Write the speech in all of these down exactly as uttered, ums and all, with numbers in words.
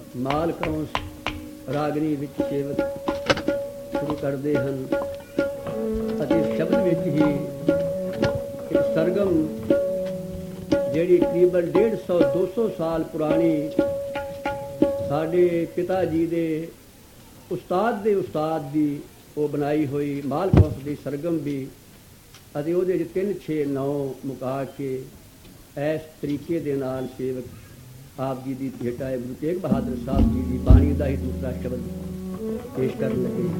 ਮਾਲ ਕੌਂਸ ਰਾਗਨੀ ਵਿੱਚ ਸੇਵਕ ਸ਼ੁਰੂ ਕਰਦੇ ਹਨ ਅਤੇ ਸ਼ਬਦ ਵਿੱਚ ਹੀ ਇੱਕ ਸਰਗਮ ਜਿਹੜੀ ਤਕਰੀਬਨ ਡੇਢ ਸੌ ਦੋ ਸੌ ਸਾਲ ਪੁਰਾਣੀ ਸਾਡੇ ਪਿਤਾ ਜੀ ਦੇ ਉਸਤਾਦ ਦੇ ਉਸਤਾਦ ਦੀ ਉਹ ਬਣਾਈ ਹੋਈ ਮਾਲ ਕੌਂਸ ਦੀ ਸਰਗਮ ਵੀ ਅਤੇ ਉਹਦੇ 'ਚ ਤਿੰਨ ਛੇ ਨੌ ਮੁਕਾ ਕੇ ਇਸ ਤਰੀਕੇ ਦੇ ਨਾਲ ਸੇਵਕ ਆਪ ਜੀ ਦੀ ਭੇਟਾ ਹੈ ਗੁਰੂ ਤੇਗ ਬਹਾਦਰ ਸਾਹਿਬ ਜੀ ਦੀ ਬਾਣੀ ਦਾ ਹੀ ਦੂਸਰਾ ਸ਼ਬਦ ਪੇਸ਼ ਕਰਨ ਲੱਗੇ।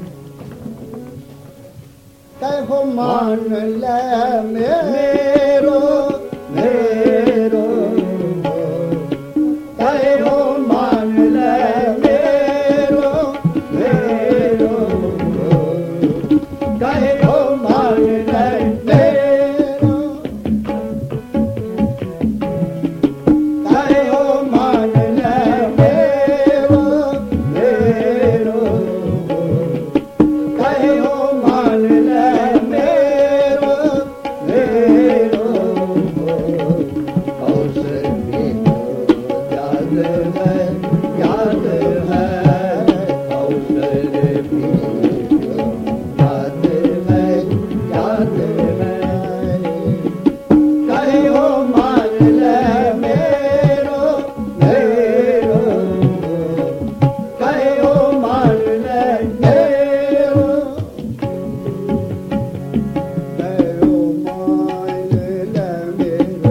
ਕਹਿਓ ਮਾਨ ਲੈ ਮੇਰੋ ਮੇਰੋ ਕਹਿਓ ਮਾਨ ਲੈ ਮੇਰੋ ਮੇਰੋ ਕਹਿਓ ਮਾਨ ਲੈ ਮੇਰੋ ਕਹਿਓ ਮਾਨ ਲੈ ਮੇਰੋ ਮੇਰੋ ਕਹਿਓ ਮਾਨ ਲੈ ਮੇਰੋ ਮੇਰੋ ਕੌਸਰ ਵੀ ਯਾਦ ਹੈ ਯਾਦ ਹੈ ਕੌਸਰ ਵੀ ਯਾਦ ਹੈ ਯਾਦ ਹੈ ਕਹਿਓ ਮਾਨ ਲੈ ਮੇਰੋ ਮੇਰੋ ਕਹਿਓ ਮਾਨ ਲੈ ਮੇਰੋ ਕਹਿਓ ਮਾਨ ਲੈ ਮੇਰੋ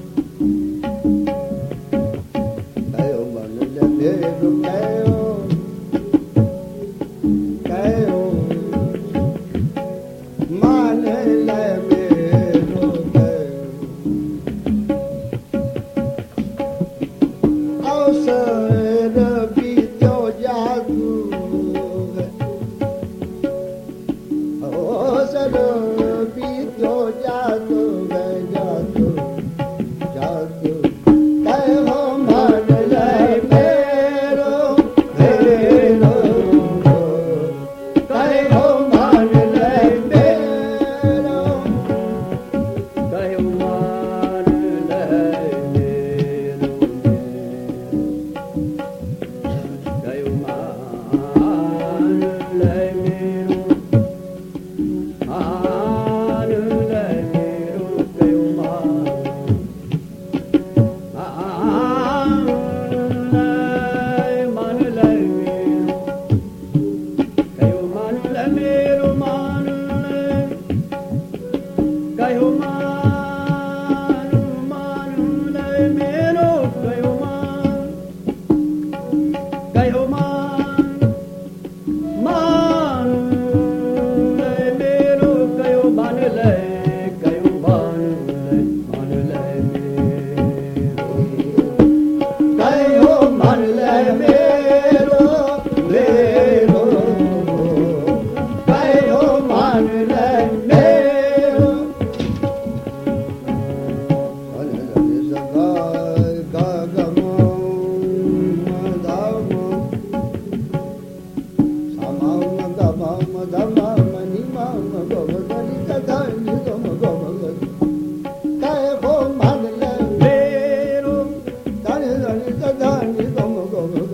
ਕਹਿਓ ਮਾਨ ਲੈ ਮੇਰੋ ਕਹਿਓ ਕਹਿਓ ਮਾਨ ਲੈ ਮੇਰੋ ਕਹਿਓ ਅਵਸਰ ਵੀ ਜੋ ਜਾਦੂ ਹੈ ਅਵਸਰ ਵੀ ਜੋ ਜਾਦੂ ਹੈ ਜਾਦੂ ਜਾਦੂ ਕਹਿਓ ਮਾਨ ਲੈ ਮੇਰੋ ਮੇਰੋ ਕਹਿਓ ਮਾਨ ਲੈ ਮੇਰੋ ਕਹਿਓ ਮਾਨ ਲੈ ਮੇਰੋ ਕਹਿਓ ਮਾਨ ਲੈ ਮੇਰੋ ਮਾਨ ਲੈ ਮੇਰੋ ਕਹਿਓ ਮਾਨ ਮਾਨ ਲੈ ਮੇਰੋ ਕਹਿਓ ਮਾਨ ਲੈ ਮੇਰੋ ਮਾਨ ਲੈ ਕਹਿਓ ਮਾਨ ਮਾਨ ਲੈ ਮੇਰੋ ਕਹਿਓ ਮਾਨ ਕਹਿਓ ਮਾਨ ਮਾਨ ਲੈ ਮੇਰੋ ਕਹਿਓ ਮਾਨ ਲੈ ਕਹਿਓ ਮਾਨ ਲੈ ਮਾਨ ਲੈ ਮੇਰੋ ਕਹਿਓ ਮਾਨ ਲੈ ਮੇਰੋ ਮੇਰੋ ਕਹਿਓ ਮਾਨ ਲੈ ਮੇਰੋ ਹਲੇ ਸਗਾ ਗਾ ਗਮੋ ਮਦਾਮੋ ਸਮਾਉ ਮਦਮਾ ਮਦਮਾ ਮਨੀ ਮਾਮ ਗੋਵਦਨੀ ਕਦਾਨੀ ਗਮ ਗੋਵਦ ਕਹਿਓ ਮਾਨ ਲੈ ਮੇਰੋ ਦਾਨੀ ਦਾਨੀ ਕਦਾਨੀ ਗਮ ਗੋਵਦ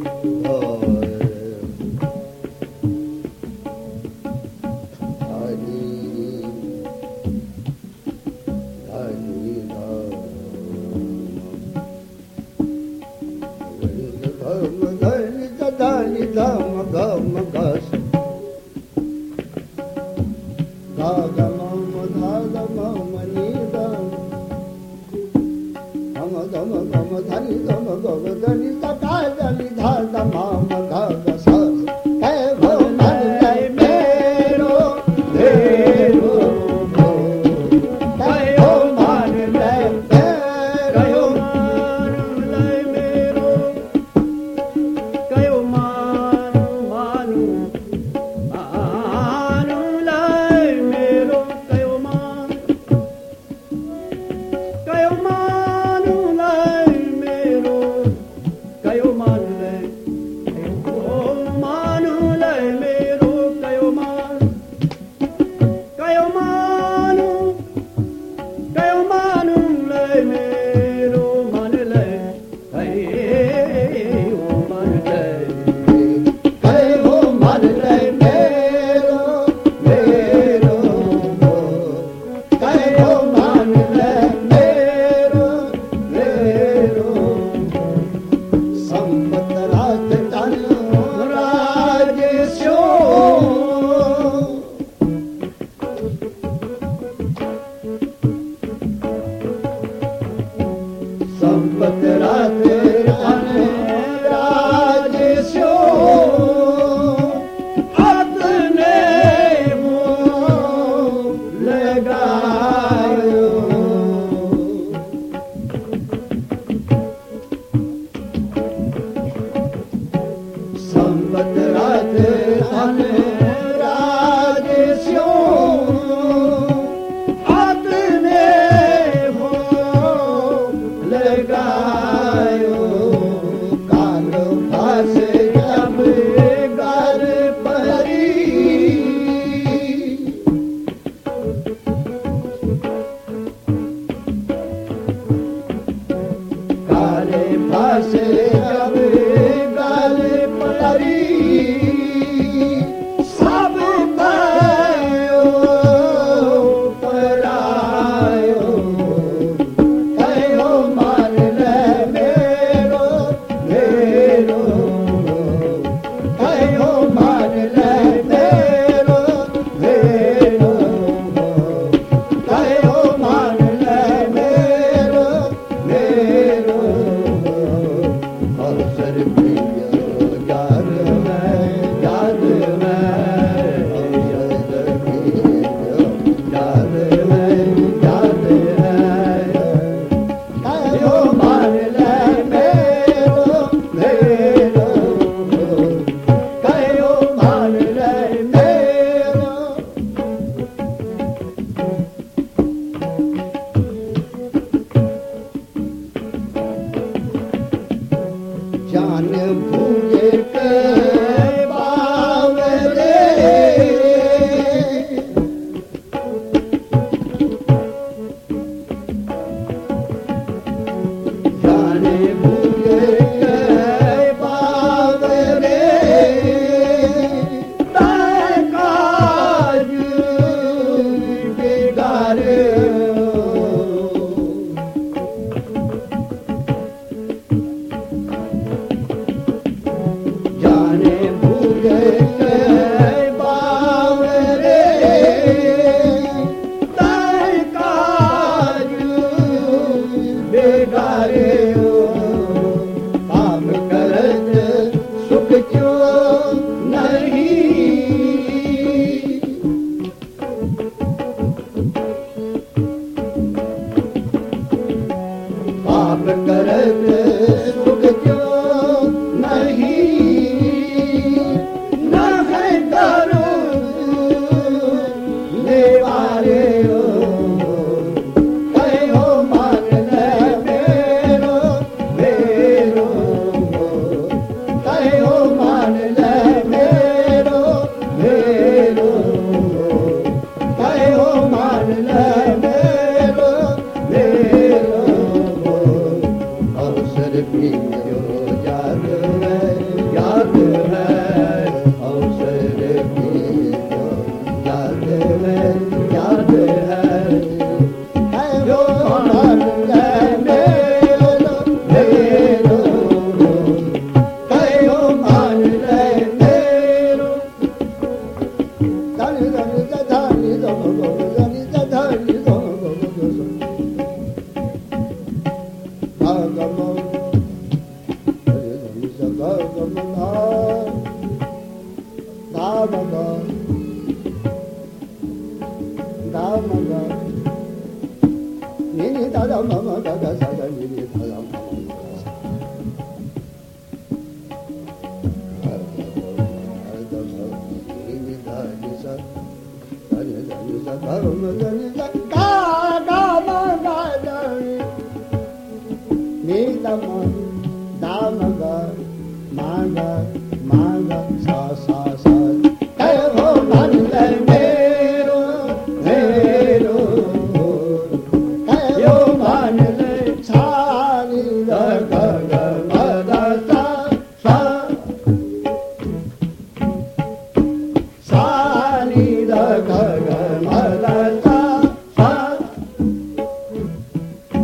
ਦਾਨੀ ਧਮ ਗਮ ਗਸ ਗਾ ਗਮ ਮਧਾ ਗਮ ਮਨੀ ਦਮ ਹਮ ਗਮ ਗਮ ਧਨੀ ਗਮ ਗਮ ਧਨੀ ਸਕਾ ਧਨੀ ਧਾ ਧਮ ਗਾ ਗਸ ਕਹਿਓ ਮਾਨ ਲੈ ਮੇਰੋ ਮੇਰੋ ਕਹਿਓ ਮਾਨ ਲੈ ਕਹਿਓ ਮਾਨ ਲੈ ਮੇਰੋ ਕਹਿਓ ਮਾਨ ਮਾਨੂ ਮਾਨੂ ਲੈ ਮੇਰੋ ਕਹਿਓ ਮਾਨ ਕਹਿਓ ਮਾਨੂ ਲੈ ਮੇਰੋ ਕਹਿਓ ਮਾਨ ਲੈ पास जब घर परी कारे पास जब घर परी सब भयो परायो कहो मान ले मेरो मेरो कहो मान ले मेरो मेरो कहो मान ले मेरो मेरो अवसर प्रिय याद में याद में याद प्रिय याद में याद है कहो मान ले मेरो मेरो कहो मान ले मेरो जान भूले के बावरे जान भूले के बावरे तय काज बिगाड़े जाने भूले के बावरे तय काज बिगाड़े काम करत सुख क्यों नहीं पाप करत सुख क्यों नहीं न है करो निवारे हो कहो मान ले मेरो मेरो कहो मान ले मेरो मेरो कहो मान ले मेरो मेरो अवसर प्रियो याद है याद है अवसर प्रियो याद है याद है कहो मान ले मेरो मेरो कहो मान ले मेरो धनी धनी धनी धनी धनी धनी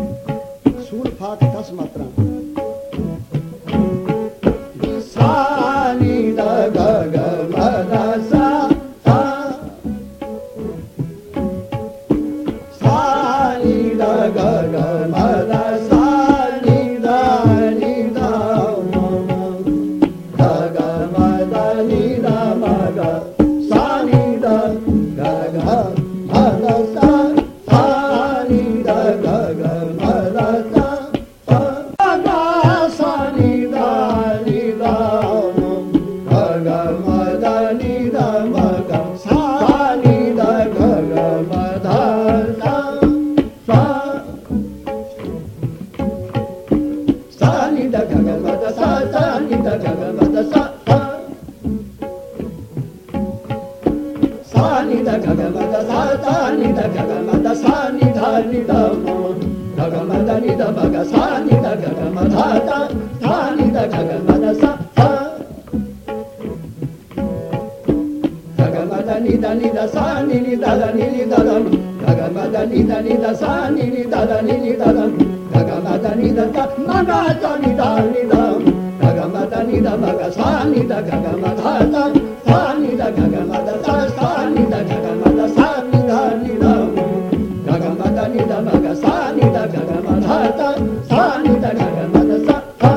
सूर फाक दस मात्रा सा ग मद सा सा ग मद नि द नि द सा नि नि द द नि नि द द ग मद नि द नि द सा नि नि द द नि नि द द ग मद नि द सा म ग स नि द नि द ग मद नि द म ग सा नि द ग म ध द सा नि द ग मद सा सा नि द ग मद सा नि द नि द ग मद नि द म ग सा नि द ग म ध द सा नि द ग मद सा सा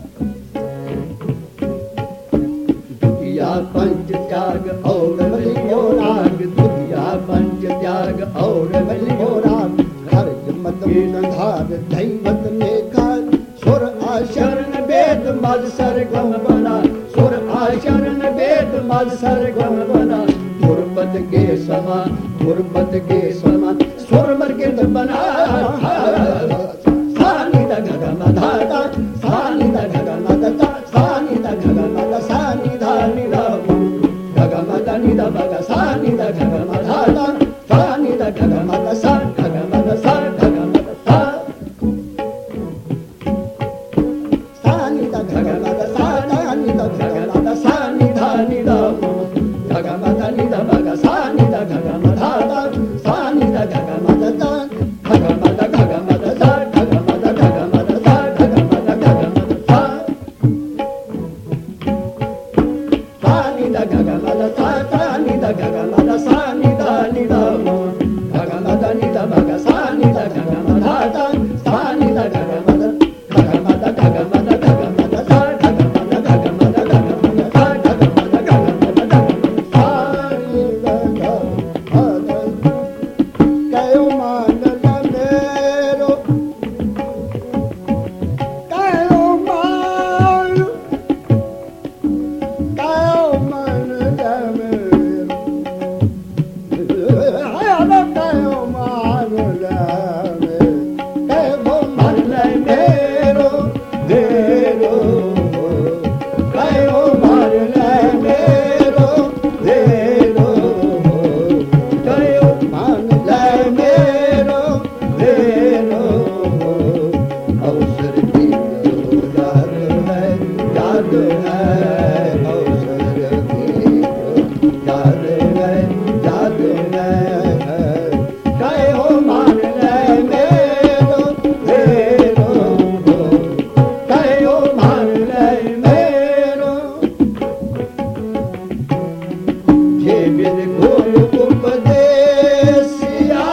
दुनिया पंच त्याग और बलियो राग दुनिया पंच त्याग और बलियो राग हर मत धार दैवत में कार सुर आशरण वेद मद सरगम बना सुर आशरण वेद मद सरगम बना गुरबत के समा गुरबत के समा सुर मर्गित बना सानी द ग म ध द सानी द ग म द सा सानी द ग म द सानी ध नि द ग म द नि द म ग सानी द ग म ध द सानी द ग म द सा ग म द सा ग म द सा सानी द ग म द सा सानी द ग म द सानी ध नि द ग म द नि द म ग सानी द ग म ध द सानी द ग म द सा ग म द ग म द सा ग म द ग म द सा ग म द ग म द सा सानी द ग म द सा सानी द ग म द सानी ध नि द ग म द नि द म ग सानी द ग म ध द सानी द ग म द ग म द ग म द ग म द सा ग म द ग म द ग म द सा ग म द ग म द ग सानी द ग म द कयो मान ल मेरो कयो मान कयो मान ल मेरो आया न कयो मान ल मेरो कयो मान ल मेरो मेरो कयो मान ल मेरो मेरो कयो मान ल मेरो मेरो अवसर की याद है याद है अवसर की याद है याद है कयो मान ल मेरो मेरो कयो मान ल मेरो जे बिन गुरु उपदेसिया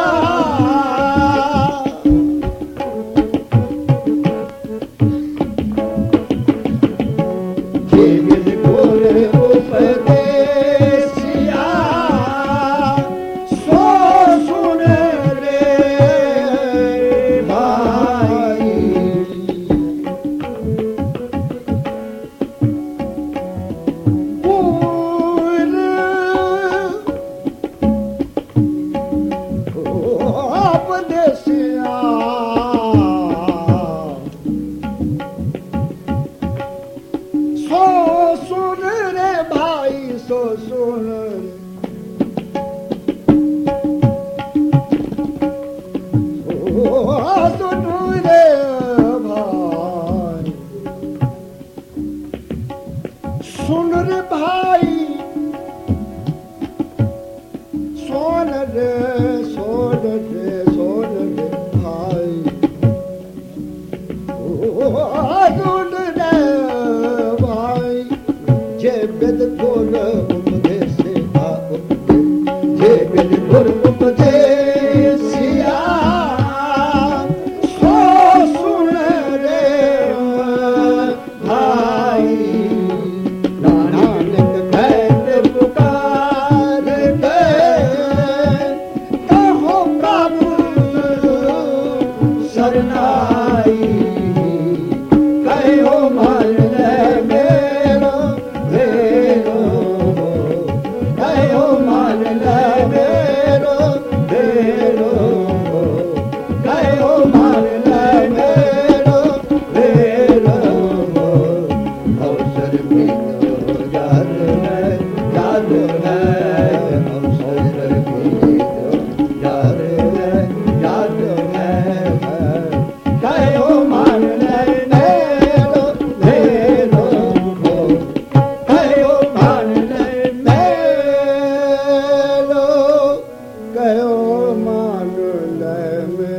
जे बिन गुरु उपदेसिया सो सुन रे भाई उपदेसिया सो सुन रे भाई सो सुन सुन रे भाई सुन रे भाई सोन रे सोन रे सोन रे भाई सुन रे भाई जे वेद गुर उपदेश जे वेद गुर उपदेसिया सो सुन रे भाई नानक भैद पुकार के कहो प्रभु शरणाई कहो मान ले मेरो मेरो कहो मान ले मेरो मेरो कहो मान ले मेरो मेरो अवसर भी याद है याद है अवसर भी याद है याद है कहो मान ले मेरो मेरो में